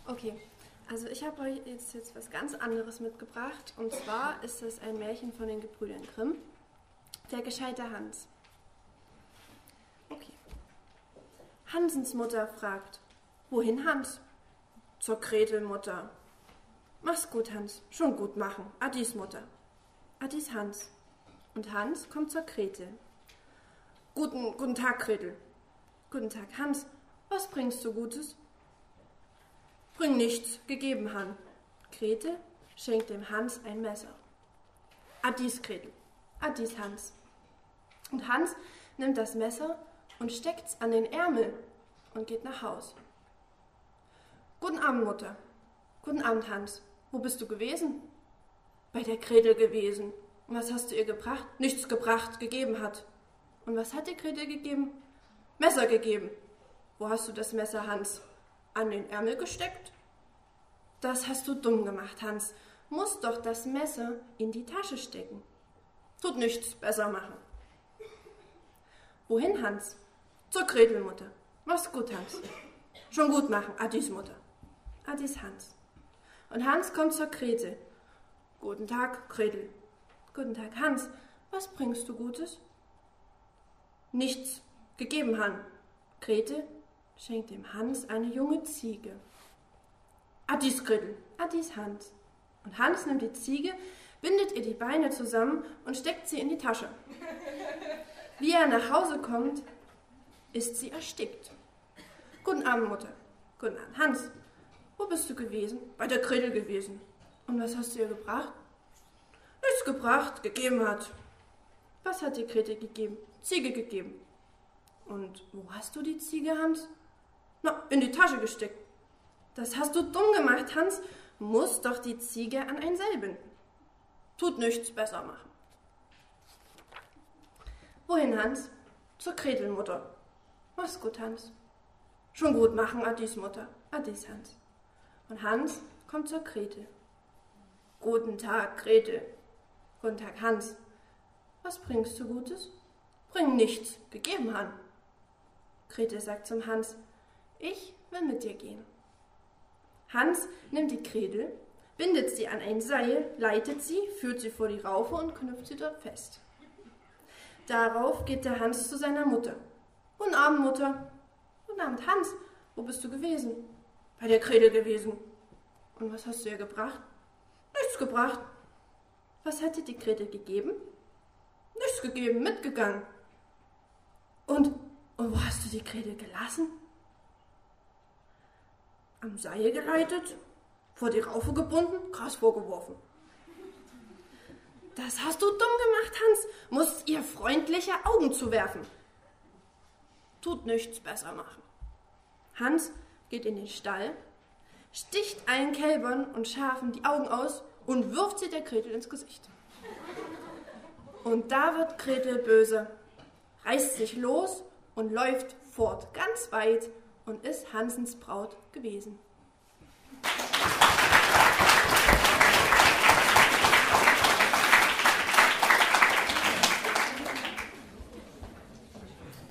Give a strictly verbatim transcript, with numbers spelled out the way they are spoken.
Okay, also ich habe euch jetzt, jetzt was ganz anderes mitgebracht. Und zwar ist es ein Märchen von den Gebrüdern Grimm, der gescheite Hans. Okay. Hansens Mutter fragt, wohin Hans? Zur Gretel, Mutter. Mach's gut, Hans, schon gut machen. Adis, Mutter. Adis, Hans. Und Hans kommt zur Gretel. Guten, guten Tag, Gretel. Guten Tag, Hans. Was bringst du Gutes? Bring nichts, gegeben, Han. Gretel schenkt dem Hans ein Messer. Adis, Gretel. Adis, Hans. Und Hans nimmt das Messer und steckt's an den Ärmel und geht nach Haus. Guten Abend, Mutter. Guten Abend, Hans. Wo bist du gewesen? Bei der Gretel gewesen. Und was hast du ihr gebracht? Nichts gebracht, gegeben hat. Und was hat dir Gretel gegeben? Messer gegeben. Wo hast du das Messer, Hans? An den Ärmel gesteckt? Das hast du dumm gemacht, Hans. Musst doch das Messer in die Tasche stecken. Tut nichts, besser machen. Wohin, Hans? Zur Gretel, Mutter. Mach's gut, Hans. Schon gut machen, Adis, Mutter. Adis, Hans. Und Hans kommt zur Gretel. Guten Tag, Gretel. Guten Tag, Hans. Was bringst du Gutes? Nichts, gegeben, Han. Gretel schenkt dem Hans eine junge Ziege. Adis, Gretel. Adis, Hans. Und Hans nimmt die Ziege, bindet ihr die Beine zusammen und steckt sie in die Tasche. Wie er nach Hause kommt, ist sie erstickt. Guten Abend, Mutter. Guten Abend, Hans. Wo bist du gewesen? Bei der Gretel gewesen. Und was hast du ihr gebracht? Nichts gebracht, gegeben hat. Was hat die Gretel gegeben? Ziege gegeben. Und wo hast du die Ziege, Hans? Na, in die Tasche gesteckt. Das hast du dumm gemacht, Hans. Muss doch die Ziege an ein Seil binden. Tut nichts, besser machen. Wohin, Hans? Zur Gretel, Mutter. Mach's gut, Hans. Schon gut machen, Adis, Mutter. Adis, Hans. Und Hans kommt zur Gretel. Guten Tag, Gretel. Guten Tag, Hans. Was bringst du Gutes? Bring nichts, gegeben, Han. Gretel sagt zum Hans, ich will mit dir gehen. Hans nimmt die Gretel, bindet sie an ein Seil, leitet sie, führt sie vor die Raufe und knüpft sie dort fest. Darauf geht der Hans zu seiner Mutter. Guten Abend, Mutter. Guten Abend, Hans. Wo bist du gewesen? Bei der Gretel gewesen. Und was hast du ihr gebracht? Nichts gebracht. Was hat dir die Gretel gegeben? Nichts gegeben, mitgegangen. Und, und wo hast du die Gretel gelassen? Am Seil geleitet, vor die Raufe gebunden, Gras vorgeworfen. Das hast du dumm gemacht, Hans. Musst ihr freundliche Augen zuwerfen. Tut nichts, besser machen. Hans geht in den Stall, sticht allen Kälbern und Schafen die Augen aus und wirft sie der Gretel ins Gesicht. Und da wird Gretel böse, reißt sich los und läuft fort, ganz weit, und ist Hansens Braut gewesen.